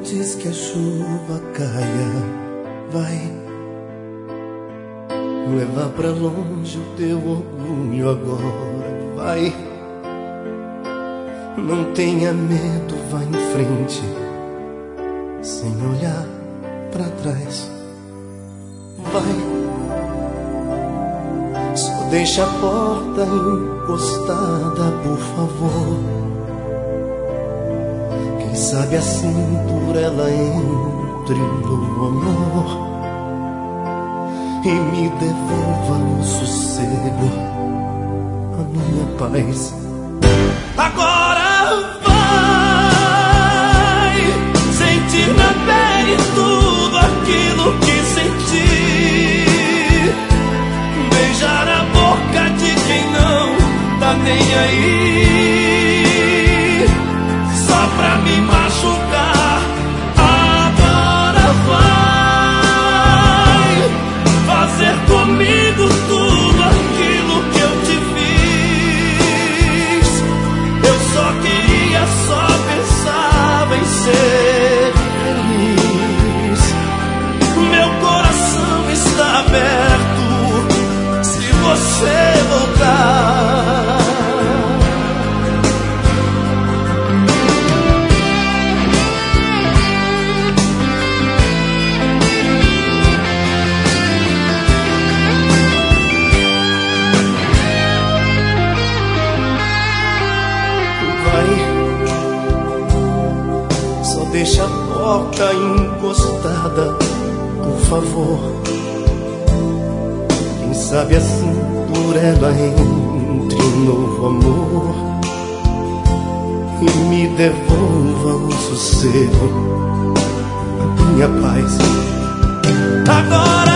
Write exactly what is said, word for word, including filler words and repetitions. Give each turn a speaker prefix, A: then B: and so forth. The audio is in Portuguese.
A: Antes que a chuva caia, vai levar pra longe o teu orgulho agora, vai. Não tenha medo, vá em frente, sem olhar pra trás, vai. Só deixa a porta encostada, por favor. Quem sabe assim por ela entre no amor e me devolva o sossego, a minha paz. Agora vai sentir na pele tudo aquilo que senti, beijar a boca de quem não tá nem aí, só pra me machucar. Agora vai fazer comigo tudo aquilo que eu te fiz. Eu só queria, só pensava em ser feliz. Meu coração está aberto se você voltar. Deixa a porta encostada, por favor. Quem sabe assim por ela entre um novo amor e me devolva o sossego, a minha paz. Agora